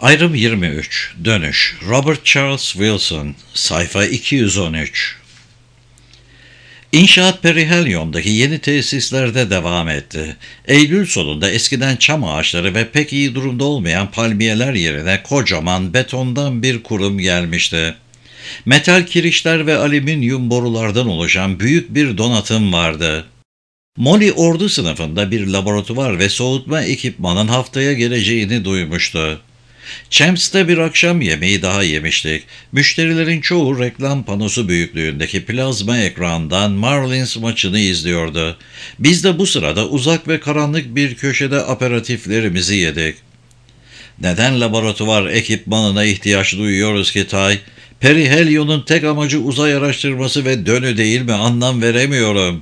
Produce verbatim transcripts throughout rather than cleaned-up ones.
Ayrım yirmi üç. Dönüş. Robert Charles Wilson. Sayfa iki yüz on üç. İnşaat Perihelyon'daki yeni tesislerde devam etti. Eylül sonunda eskiden çam ağaçları ve pek iyi durumda olmayan palmiyeler yerine kocaman betondan bir kurum gelmişti. Metal kirişler ve alüminyum borulardan oluşan büyük bir donatım vardı. Molly ordu sınıfında bir laboratuvar ve soğutma ekipmanın haftaya geleceğini duymuştu. Champs'te bir akşam yemeği daha yemiştik. Müşterilerin çoğu reklam panosu büyüklüğündeki plazma ekrandan Marlins maçını izliyordu. Biz de bu sırada uzak ve karanlık bir köşede aperatiflerimizi yedik. Neden laboratuvar ekipmanına ihtiyaç duyuyoruz ki Tay? Perihelyon'un tek amacı uzay araştırması ve dönü değil mi, anlam veremiyorum.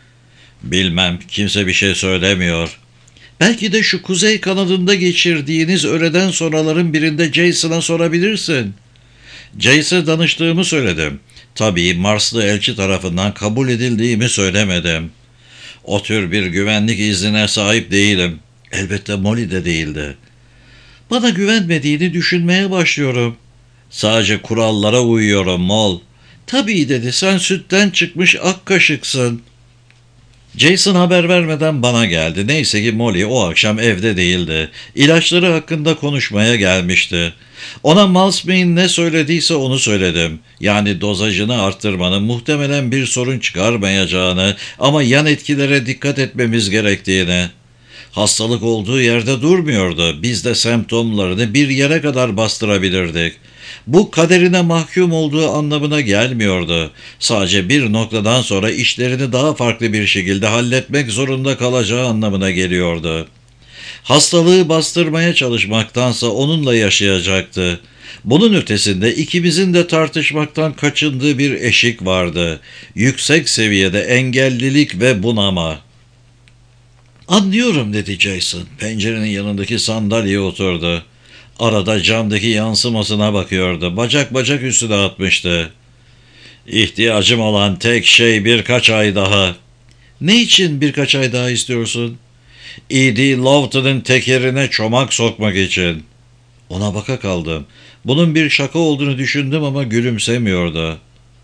Bilmem, kimse bir şey söylemiyor. Belki de şu kuzey kanadında geçirdiğiniz öğleden sonraların birinde Jason'a sorabilirsin. Jason'a danıştığımı söyledim. Tabii Marslı elçi tarafından kabul edildiğimi söylemedim. O tür bir güvenlik iznine sahip değilim. Elbette Molly de değildi. Bana güvenmediğini düşünmeye başlıyorum. Sadece kurallara uyuyorum Mol. Tabii dedi, sen sütten çıkmış ak kaşıksın. Jason haber vermeden bana geldi. Neyse ki Molly o akşam evde değildi. İlaçları hakkında konuşmaya gelmişti. Ona Malsmay'in ne söylediyse onu söyledim. Yani dozajını arttırmanın muhtemelen bir sorun çıkarmayacağını ama yan etkilere dikkat etmemiz gerektiğini. Hastalık olduğu yerde durmuyordu. Biz de semptomlarını bir yere kadar bastırabilirdik. Bu kaderine mahkum olduğu anlamına gelmiyordu. Sadece bir noktadan sonra işlerini daha farklı bir şekilde halletmek zorunda kalacağı anlamına geliyordu. Hastalığı bastırmaya çalışmaktansa onunla yaşayacaktı. Bunun ötesinde ikimizin de tartışmaktan kaçındığı bir eşik vardı. Yüksek seviyede engellilik ve bunama. "Anlıyorum," dedi Jason. Pencerenin yanındaki sandalyeye oturdu. Arada camdaki yansımasına bakıyordu. Bacak bacak üstüne atmıştı. "İhtiyacım olan tek şey birkaç ay daha." "Ne için birkaç ay daha istiyorsun?" E D. Lawton'un tekerine çomak sokmak için. Ona baka kaldım. Bunun bir şaka olduğunu düşündüm ama gülümsemiyordu.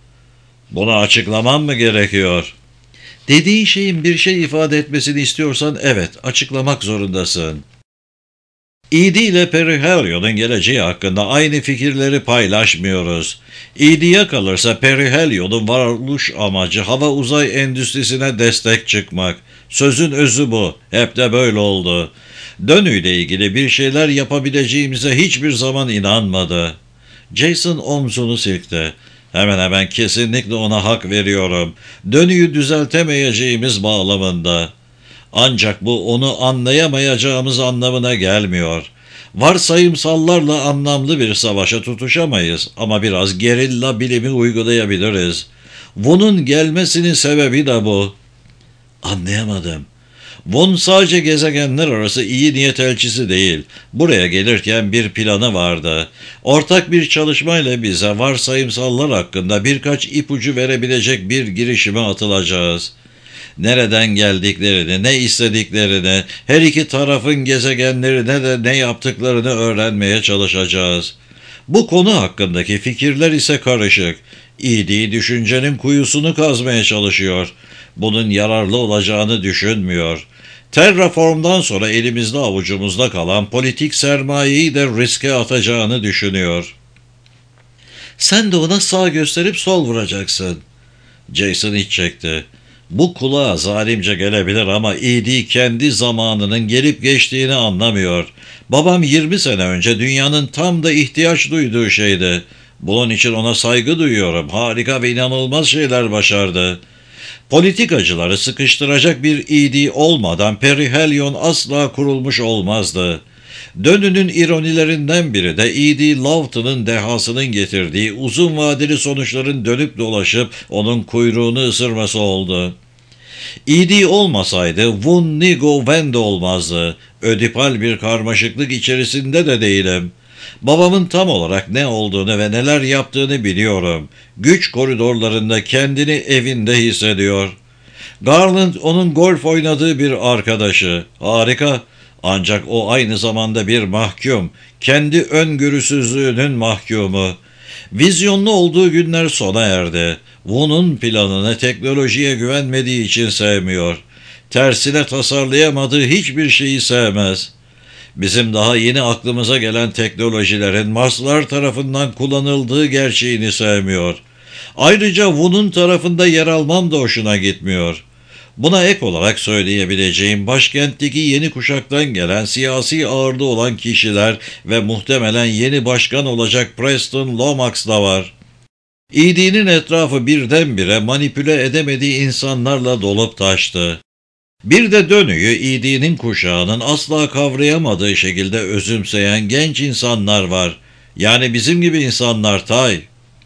"Bunu açıklamam mı gerekiyor?" "Dediğin şeyin bir şey ifade etmesini istiyorsan evet, açıklamak zorundasın." E D ile Perihelyon'un geleceği hakkında aynı fikirleri paylaşmıyoruz. E D'ye kalırsa Perihelyon'un varoluş amacı hava uzay endüstrisine destek çıkmak. Sözün özü bu. Hep de böyle oldu. Dönüyle ilgili bir şeyler yapabileceğimize hiçbir zaman inanmadı. Jason omzunu silkti. Hemen hemen kesinlikle ona hak veriyorum. Dönüyü düzeltemeyeceğimiz bağlamında. Ancak bu onu anlayamayacağımız anlamına gelmiyor. Varsayımsallarla anlamlı bir savaşa tutuşamayız ama biraz gerilla bilimi uygulayabiliriz. Bunun gelmesinin sebebi de bu. Anlayamadım. Von sadece gezegenler arası iyi niyet elçisi değil. Buraya gelirken bir planı vardı. Ortak bir çalışmayla bize varsayımsallar hakkında birkaç ipucu verebilecek bir girişime atılacağız. Nereden geldiklerini, ne istediklerini, her iki tarafın gezegenlerine de ne yaptıklarını öğrenmeye çalışacağız. Bu konu hakkındaki fikirler ise karışık. E D düşüncenin kuyusunu kazmaya çalışıyor. Bunun yararlı olacağını düşünmüyor. Terraform'dan sonra elimizde avucumuzda kalan politik sermayeyi de riske atacağını düşünüyor. Sen de ona sağ gösterip sol vuracaksın. Jason iç çekti. Bu kulağa zalimce gelebilir ama E D kendi zamanının gelip geçtiğini anlamıyor. Babam yirmi sene önce dünyanın tam da ihtiyaç duyduğu şeydi. Bunun için ona saygı duyuyorum. Harika ve inanılmaz şeyler başardı. Politikacıları sıkıştıracak bir E D olmadan Perihelyon asla kurulmuş olmazdı. Dönünün ironilerinden biri de E D. Lawton'un dehasının getirdiği uzun vadeli sonuçların dönüp dolaşıp onun kuyruğunu ısırması oldu. E D olmasaydı Vun Nigo Ven de olmazdı. Ödipal bir karmaşıklık içerisinde de değilim. Babamın tam olarak ne olduğunu ve neler yaptığını biliyorum. Güç koridorlarında kendini evinde hissediyor. Garland onun golf oynadığı bir arkadaşı. Harika. Ancak o aynı zamanda bir mahkum, kendi öngörüsüzlüğünün mahkumu. Vizyonlu olduğu günler sona erdi. Wu'nun planını teknolojiye güvenmediği için sevmiyor. Tersine tasarlayamadığı hiçbir şeyi sevmez. Bizim daha yeni aklımıza gelen teknolojilerin Marslar tarafından kullanıldığı gerçeğini sevmiyor. Ayrıca Wu'nun tarafında yer almam da hoşuna gitmiyor. Buna ek olarak söyleyebileceğim başkentteki yeni kuşaktan gelen siyasi ağırlığı olan kişiler ve muhtemelen yeni başkan olacak Preston Lomax da var. E D'nin etrafı birdenbire manipüle edemediği insanlarla dolup taştı. Bir de dönüyü E D'nin kuşağının asla kavrayamadığı şekilde özümseyen genç insanlar var. Yani bizim gibi insanlar Tay.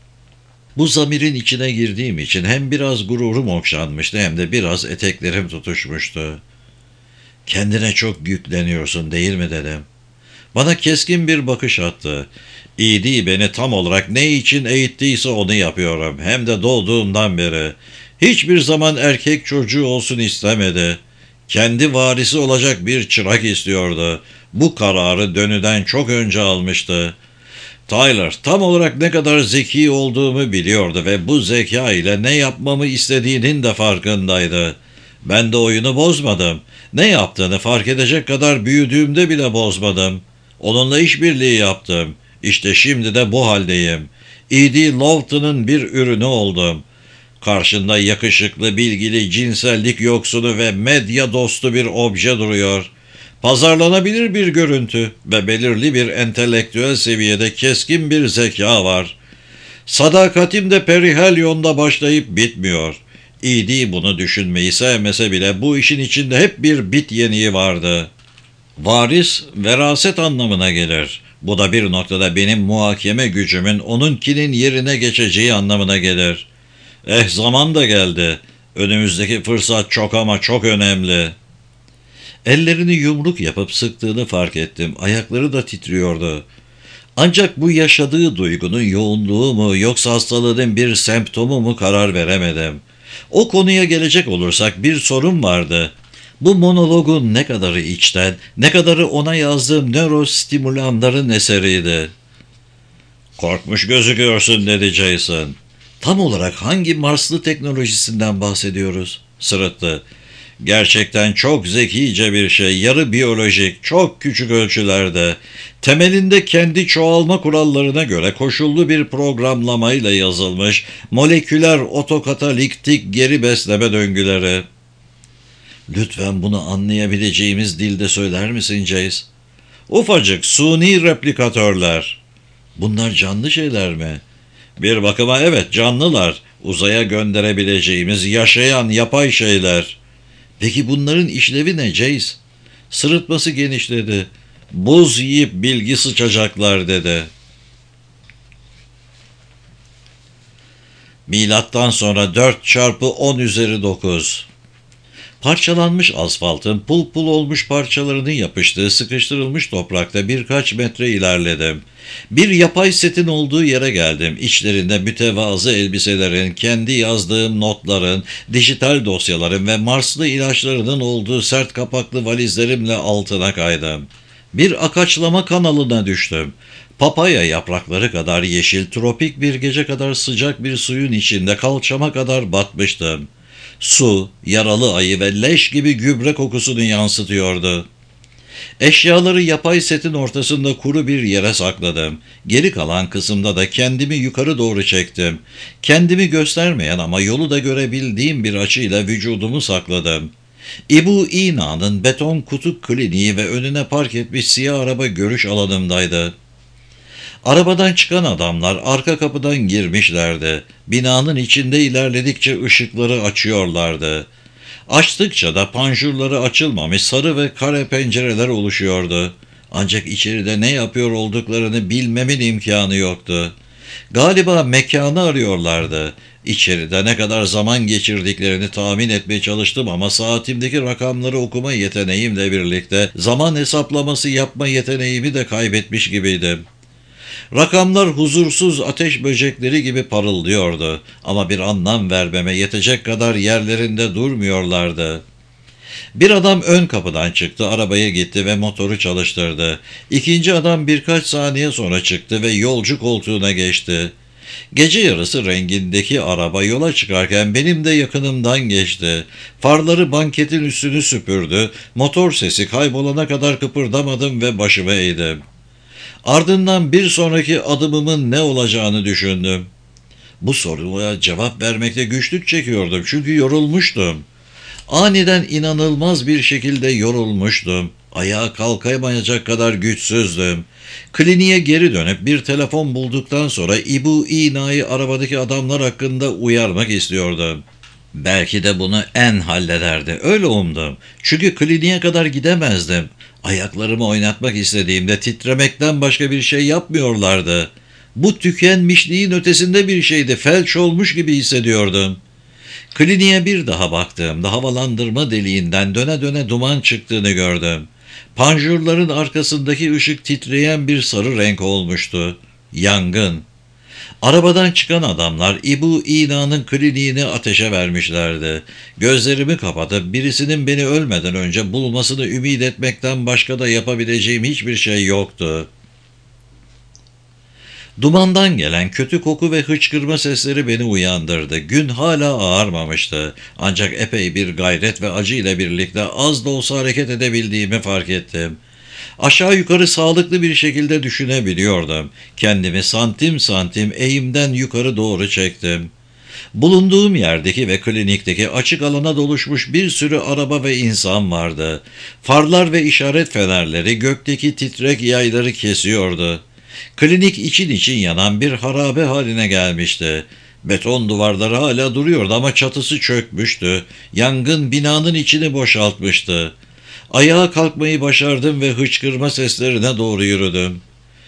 Bu zamirin içine girdiğim için hem biraz gururum okşanmıştı hem de biraz eteklerim tutuşmuştu. Kendine çok yükleniyorsun değil mi dedim. Bana keskin bir bakış attı. E D beni tam olarak ne için eğittiyse onu yapıyorum. Hem de doğduğumdan beri. Hiçbir zaman erkek çocuğu olsun istemedi. Kendi varisi olacak bir çırak istiyordu. Bu kararı dönüden çok önce almıştı. Tyler tam olarak ne kadar zeki olduğumu biliyordu ve bu zeka ile ne yapmamı istediğinin de farkındaydı. Ben de oyunu bozmadım. Ne yaptığını fark edecek kadar büyüdüğümde bile bozmadım. Onunla işbirliği yaptım. İşte şimdi de bu haldeyim. E D Lawton'un bir ürünü oldum. Karşında yakışıklı, bilgili, cinsellik yoksunu ve medya dostu bir obje duruyor. Pazarlanabilir bir görüntü ve belirli bir entelektüel seviyede keskin bir zeka var. Sadakatim de Perihelyon'da başlayıp bitmiyor. E D bunu düşünmeyi sevmese bile bu işin içinde hep bir bit yeniği vardı. Varis, veraset anlamına gelir. Bu da bir noktada benim muhakeme gücümün onunkinin yerine geçeceği anlamına gelir. Eh zaman da geldi. Önümüzdeki fırsat çok ama çok önemli. Ellerini yumruk yapıp sıktığını fark ettim. Ayakları da titriyordu. Ancak bu yaşadığı duygunun yoğunluğu mu yoksa hastalığın bir semptomu mu karar veremedim. O konuya gelecek olursak bir sorun vardı. Bu monologun ne kadarı içten, ne kadarı ona yazdığım nörostimulanların eseriydi. "Korkmuş gözüküyorsun," dedi Jason. "Tam olarak hangi Marslı teknolojisinden bahsediyoruz?" sırıttı. "Gerçekten çok zekice bir şey, yarı biyolojik, çok küçük ölçülerde. Temelinde kendi çoğalma kurallarına göre koşullu bir programlamayla yazılmış moleküler otokataliktik geri besleme döngüleri." "Lütfen bunu anlayabileceğimiz dilde söyler misin Jace?" "Ufacık suni replikatörler." "Bunlar canlı şeyler mi?" "Bir bakıma evet, canlılar. Uzaya gönderebileceğimiz yaşayan yapay şeyler." "Peki bunların işlevi ne Jace?" Sırıtması genişledi. "Buz yiyip bilgi sıçacaklar," dedi. Milattan sonra dört çarpı on üzeri dokuz. Parçalanmış asfaltın pul pul olmuş parçalarının yapıştığı sıkıştırılmış toprakta birkaç metre ilerledim. Bir yapay setin olduğu yere geldim. İçlerinde mütevazı elbiselerin, kendi yazdığım notların, dijital dosyaların ve Marslı ilaçlarının olduğu sert kapaklı valizlerimle altına kaydım. Bir akaçlama kanalına düştüm. Papaya yaprakları kadar yeşil, tropik bir gece kadar sıcak bir suyun içinde kalçama kadar batmıştım. Su, yaralı ayı ve leş gibi gübre kokusunu yansıtıyordu. Eşyaları yapay setin ortasında kuru bir yere sakladım. Geri kalan kısımda da kendimi yukarı doğru çektim. Kendimi göstermeyen ama yolu da görebildiğim bir açıyla vücudumu sakladım. İbu İna'nın beton kutu kliniği ve önüne park etmiş siyah araba görüş alanımdaydı. Arabadan çıkan adamlar arka kapıdan girmişlerdi. Binanın içinde ilerledikçe ışıkları açıyorlardı. Açtıkça da panjurları açılmamış sarı ve kare pencereler oluşuyordu. Ancak içeride ne yapıyor olduklarını bilmemin imkanı yoktu. Galiba mekanı arıyorlardı. İçeride ne kadar zaman geçirdiklerini tahmin etmeye çalıştım ama saatimdeki rakamları okuma yeteneğimle birlikte zaman hesaplaması yapma yeteneğimi de kaybetmiş gibiydim. Rakamlar huzursuz ateş böcekleri gibi parıldıyordu ama bir anlam vermeme yetecek kadar yerlerinde durmuyorlardı. Bir adam ön kapıdan çıktı, arabaya gitti ve motoru çalıştırdı. İkinci adam birkaç saniye sonra çıktı ve yolcu koltuğuna geçti. Gece yarısı rengindeki araba yola çıkarken benim de yakınımdan geçti. Farları banketin üstünü süpürdü, motor sesi kaybolana kadar kıpırdamadım ve başımı eğdim. Ardından bir sonraki adımımın ne olacağını düşündüm. Bu soruya cevap vermekte güçlük çekiyordum çünkü yorulmuştum. Aniden inanılmaz bir şekilde yorulmuştum. Ayağa kalkamayacak kadar güçsüzdüm. Kliniğe geri dönüp bir telefon bulduktan sonra İbu İna'yı arabadaki adamlar hakkında uyarmak istiyordum. Belki de bunu en hallederdi. Öyle umdum. Çünkü kliniğe kadar gidemezdim. Ayaklarımı oynatmak istediğimde titremekten başka bir şey yapmıyorlardı. Bu tükenmişliğin ötesinde bir şeydi. Felç olmuş gibi hissediyordum. Kliniğe bir daha baktığımda havalandırma deliğinden döne döne duman çıktığını gördüm. Panjurların arkasındaki ışık titreyen bir sarı renk olmuştu. Yangın. Arabadan çıkan adamlar İbu İna'nın kliniğini ateşe vermişlerdi. Gözlerimi kapatıp birisinin beni ölmeden önce bulmasını ümit etmekten başka da yapabileceğim hiçbir şey yoktu. Dumandan gelen kötü koku ve hıçkırma sesleri beni uyandırdı. Gün hala ağarmamıştı. Ancak epey bir gayret ve acı ile birlikte az da olsa hareket edebildiğimi fark ettim. Aşağı yukarı sağlıklı bir şekilde düşünebiliyordum. Kendimi santim santim eğimden yukarı doğru çektim. Bulunduğum yerdeki ve klinikteki açık alana doluşmuş bir sürü araba ve insan vardı. Farlar ve işaret fenerleri gökteki titrek yayları kesiyordu. Klinik için için yanan bir harabe haline gelmişti. Beton duvarları hala duruyordu ama çatısı çökmüştü. Yangın binanın içini boşaltmıştı. Ayağa kalkmayı başardım ve hıçkırma seslerine doğru yürüdüm.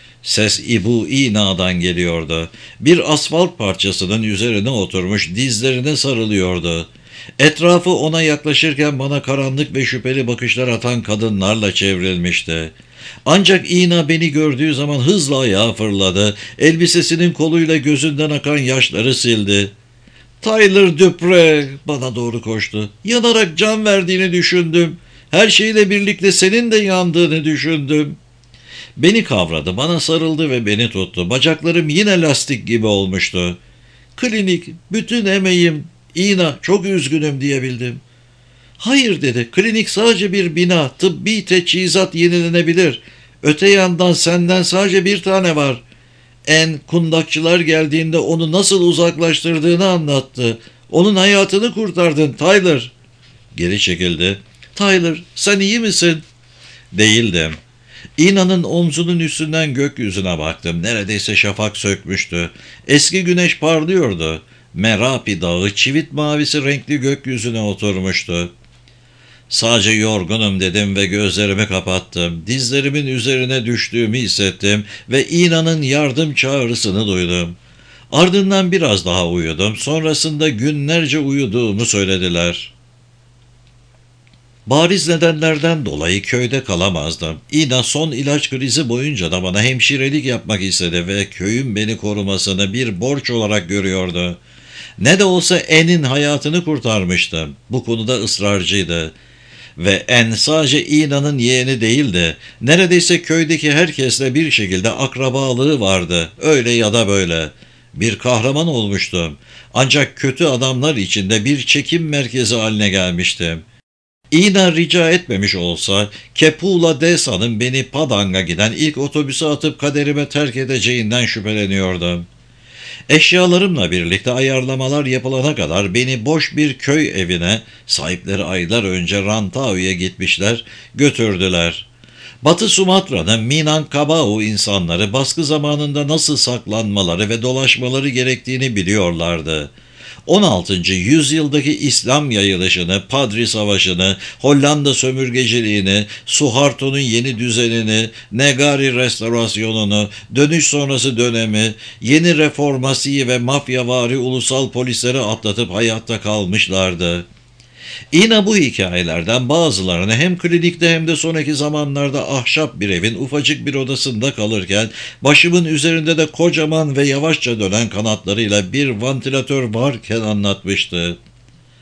Ses İbu İna'dan geliyordu. Bir asfalt parçasının üzerine oturmuş dizlerine sarılıyordu. Etrafı ona yaklaşırken bana karanlık ve şüpheli bakışlar atan kadınlarla çevrilmişti. Ancak İna beni gördüğü zaman hızla ayağa fırladı. Elbisesinin koluyla gözünden akan yaşları sildi. "Tyler Dupre!" bana doğru koştu. "Yanarak can verdiğini düşündüm. Her şeyle birlikte senin de yandığını düşündüm." Beni kavradı, bana sarıldı ve beni tuttu. Bacaklarım yine lastik gibi olmuştu. "Klinik, bütün emeğim. İna, çok üzgünüm," diyebildim. "Hayır," dedi. "Klinik sadece bir bina. Tıbbi teçhizat yenilenebilir. Öte yandan senden sadece bir tane var." En kundakçılar geldiğinde onu nasıl uzaklaştırdığını anlattı. "Onun hayatını kurtardın Tyler." Geri çekildi. "Tyler, sen iyi misin?" Değildim. İna'nın omzunun üstünden gökyüzüne baktım. Neredeyse şafak sökmüştü. Eski güneş parlıyordu. Merapi Dağı çivit mavisi renkli gökyüzüne oturmuştu. "Sadece yorgunum," dedim ve gözlerimi kapattım. Dizlerimin üzerine düştüğümü hissettim ve İna'nın yardım çağrısını duydum. Ardından biraz daha uyudum. Sonrasında günlerce uyuduğumu söylediler. Bariz nedenlerden dolayı köyde kalamazdım. İna son ilaç krizi boyunca da bana hemşirelik yapmak istedi ve köyün beni korumasını bir borç olarak görüyordu. Ne de olsa En'in hayatını kurtarmıştım. Bu konuda ısrarcıydı. Ve En sadece İna'nın yeğeni değildi. Neredeyse köydeki herkesle bir şekilde akrabalığı vardı. Öyle ya da böyle. Bir kahraman olmuştum. Ancak kötü adamlar içinde bir çekim merkezi haline gelmiştim. İna rica etmemiş olsa Kepula Desa'nın beni Padang'a giden ilk otobüse atıp kaderime terk edeceğinden şüpheleniyordum. Eşyalarımla birlikte ayarlamalar yapılana kadar beni boş bir köy evine, sahipleri aylar önce Rantao'ya gitmişler, götürdüler. Batı Sumatra'nın Minangkabau insanları baskı zamanında nasıl saklanmaları ve dolaşmaları gerektiğini biliyorlardı. on altıncı yüzyıldaki İslam yayılışını, Padri Savaşı'nı, Hollanda sömürgeciliğini, Suharto'nun yeni düzenini, Negari restorasyonunu, dönüş sonrası dönemi, yeni reformasiyi ve mafyavari ulusal polisleri atlatıp hayatta kalmışlardı. Yine bu hikayelerden bazılarını hem klinikte hem de sonraki zamanlarda ahşap bir evin ufacık bir odasında kalırken başımın üzerinde de kocaman ve yavaşça dönen kanatlarıyla bir vantilatör varken anlatmıştı.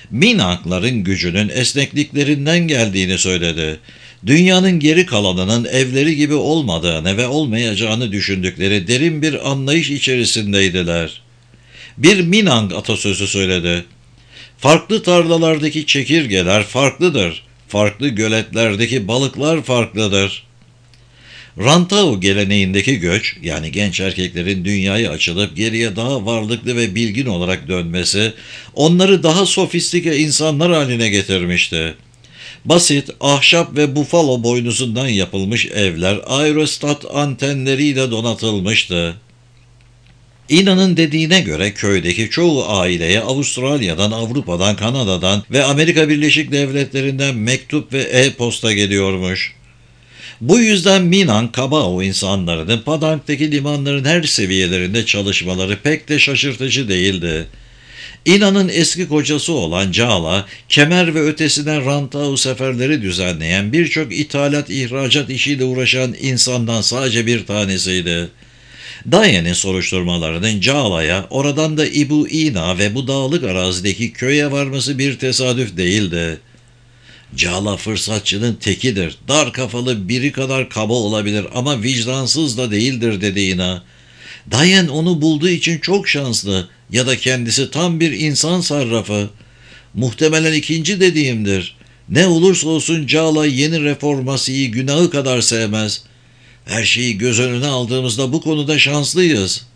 Minangların gücünün esnekliklerinden geldiğini söyledi. Dünyanın geri kalanının evleri gibi olmadığını ve olmayacağını düşündükleri derin bir anlayış içerisindeydiler. Bir Minang atasözü söyledi. Farklı tarlalardaki çekirgeler farklıdır. Farklı göletlerdeki balıklar farklıdır. Rantau geleneğindeki göç, yani genç erkeklerin dünyaya açılıp geriye daha varlıklı ve bilgin olarak dönmesi, onları daha sofistike insanlar haline getirmişti. Basit, ahşap ve bufalo boynuzundan yapılmış evler aerostat antenleriyle donatılmıştı. İna'nın dediğine göre köydeki çoğu aileye Avustralya'dan, Avrupa'dan, Kanada'dan ve Amerika Birleşik Devletleri'nden mektup ve e-posta geliyormuş. Bu yüzden Minang Kabao insanlarının Padang'daki limanların her seviyelerinde çalışmaları pek de şaşırtıcı değildi. İna'nın eski kocası olan Cala, kemer ve ötesinden Rantau seferleri düzenleyen birçok ithalat ihracat işiyle uğraşan insandan sadece bir tanesiydi. Daye'nin soruşturmalarının Cala'ya, oradan da İbu İna ve bu dağlık arazideki köye varması bir tesadüf değildi. Cala fırsatçının tekidir, dar kafalı biri kadar kaba olabilir ama vicdansız da değildir dedi İna. Dayen onu bulduğu için çok şanslı ya da kendisi tam bir insan sarrafı. Muhtemelen ikinci dediğimdir. Ne olursa olsun Cala yeni reformasıyı günahı kadar sevmez. Her şeyi göz önüne aldığımızda bu konuda şanslıyız.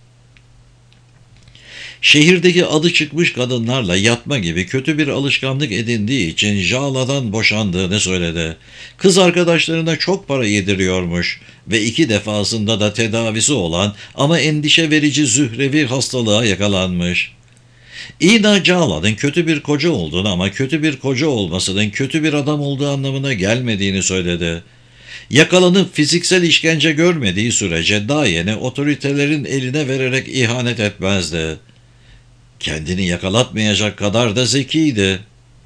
Şehirdeki adı çıkmış kadınlarla yatma gibi kötü bir alışkanlık edindiği için Jala'dan boşandığını söyledi. Kız arkadaşlarına çok para yediriyormuş ve iki defasında da tedavisi olan ama endişe verici zührevi hastalığa yakalanmış. İna Jala'nın kötü bir koca olduğunu ama kötü bir koca olmasının kötü bir adam olduğu anlamına gelmediğini söyledi. Yakalanıp fiziksel işkence görmediği sürece Dayen'i otoritelerin eline vererek ihanet etmezdi. Kendini yakalatmayacak kadar da zekiydi.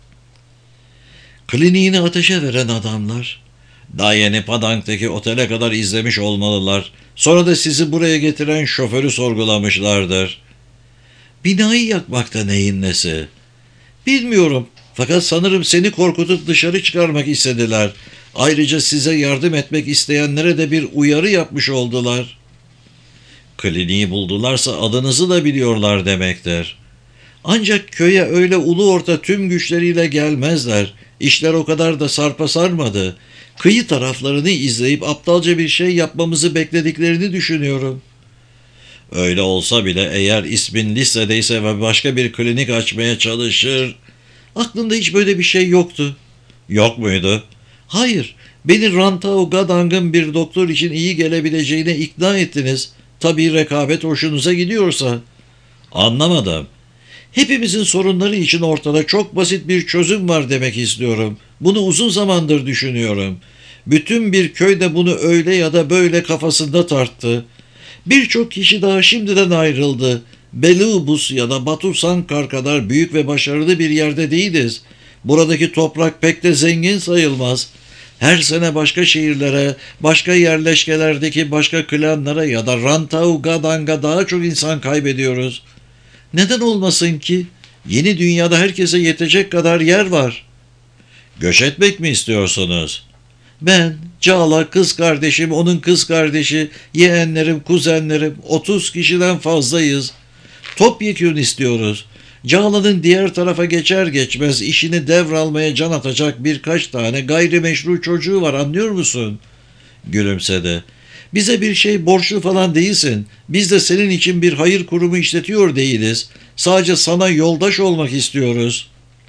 Kliniğini ateşe veren adamlar, Dayen'i Padang'daki otele kadar izlemiş olmalılar. Sonra da sizi buraya getiren şoförü sorgulamışlardır. Binayı yakmakta neyin nesi? Bilmiyorum. Fakat sanırım seni korkutup dışarı çıkarmak istediler. Ayrıca size yardım etmek isteyenlere de bir uyarı yapmış oldular. Kliniği buldularsa adınızı da biliyorlar demektir. Ancak köye öyle ulu orta tüm güçleriyle gelmezler. İşler o kadar da sarpa sarmadı. Kıyı taraflarını izleyip aptalca bir şey yapmamızı beklediklerini düşünüyorum. Öyle olsa bile eğer ismin listedeyse ve başka bir klinik açmaya çalışır... Aklında hiç böyle bir şey yoktu. Yok muydu? Hayır, beni Rantau Gadang'ın bir doktor için iyi gelebileceğine ikna ettiniz. Tabii rekabet hoşunuza gidiyorsa. Anlamadım. Hepimizin sorunları için ortada çok basit bir çözüm var demek istiyorum. Bunu uzun zamandır düşünüyorum. Bütün bir köy de bunu öyle ya da böyle kafasında tarttı. Birçok kişi daha şimdiden ayrıldı. Belubus ya da Batu Sankar kadar büyük ve başarılı bir yerde değiliz. Buradaki toprak pek de zengin sayılmaz. Her sene başka şehirlere, başka yerleşkelerdeki başka klanlara ya da Rantau Gadang'a daha çok insan kaybediyoruz. Neden olmasın ki? Yeni dünyada herkese yetecek kadar yer var. Göç etmek mi istiyorsunuz? Ben, Cala, kız kardeşim, onun kız kardeşi, yeğenlerim, kuzenlerim, otuz kişiden fazlayız. Topyekün istiyoruz. Cala'nın diğer tarafa geçer geçmez işini devralmaya can atacak birkaç tane gayrimeşru çocuğu var, anlıyor musun? Gülümsedi. Bize bir şey borçlu falan değilsin. Biz de senin için bir hayır kurumu işletiyor değiliz. Sadece sana yoldaş olmak istiyoruz.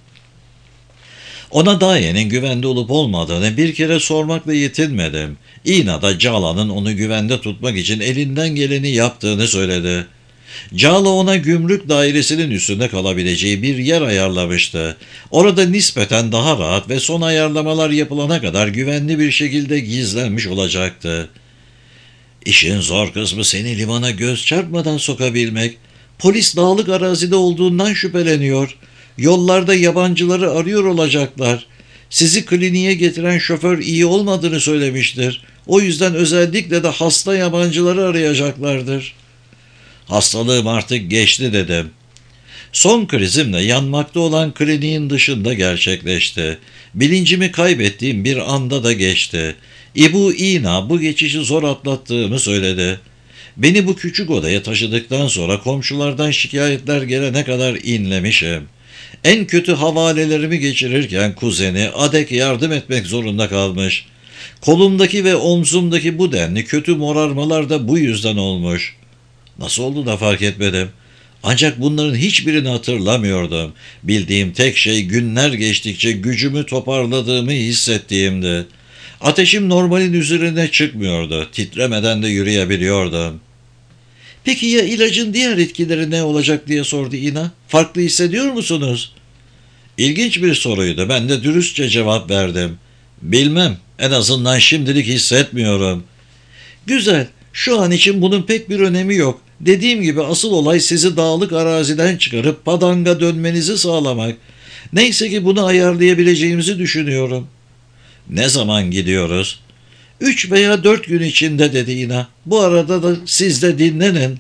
Ona Daye'nin güvende olup olmadığını bir kere sormakla yetinmedim. İna da Cala'nın onu güvende tutmak için elinden geleni yaptığını söyledi. Cala ona gümrük dairesinin üstünde kalabileceği bir yer ayarlamıştı. Orada nispeten daha rahat ve son ayarlamalar yapılana kadar güvenli bir şekilde gizlenmiş olacaktı. İşin zor kısmı seni limana göz çarpmadan sokabilmek. Polis dağlık arazide olduğundan şüpheleniyor. Yollarda yabancıları arıyor olacaklar. Sizi kliniğe getiren şoför iyi olmadığını söylemiştir. O yüzden özellikle de hasta yabancıları arayacaklardır. Hastalığım artık geçti dedim. Son krizim de yanmakta olan kliniğin dışında gerçekleşti. Bilincimi kaybettiğim bir anda da geçti. İbu İna bu geçişi zor atlattığımı söyledi. Beni bu küçük odaya taşıdıktan sonra komşulardan şikayetler gelene kadar inlemişim. En kötü havalelerimi geçirirken kuzeni Adek yardım etmek zorunda kalmış. Kolumdaki ve omzumdaki bu denli kötü morarmalar da bu yüzden olmuş. Nasıl oldu da fark etmedim. Ancak bunların hiçbirini hatırlamıyordum. Bildiğim tek şey günler geçtikçe gücümü toparladığımı hissettiğimdi. Ateşim normalin üzerine çıkmıyordu. Titremeden de yürüyebiliyordum. Peki ya ilacın diğer etkileri ne olacak diye sordu İna. Farklı hissediyor musunuz? İlginç bir soruydu. Ben de dürüstçe cevap verdim. Bilmem. En azından şimdilik hissetmiyorum. Güzel. Şu an için bunun pek bir önemi yok. Dediğim gibi asıl olay sizi dağlık araziden çıkarıp Padang'a dönmenizi sağlamak. Neyse ki bunu ayarlayabileceğimizi düşünüyorum. Ne zaman gidiyoruz? Üç veya dört gün içinde dedi İna. Bu arada da siz de dinlenin.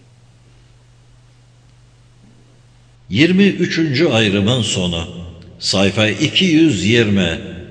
Yirmi üçüncü ayrımın sonu. Sayfa iki yüz yirmi.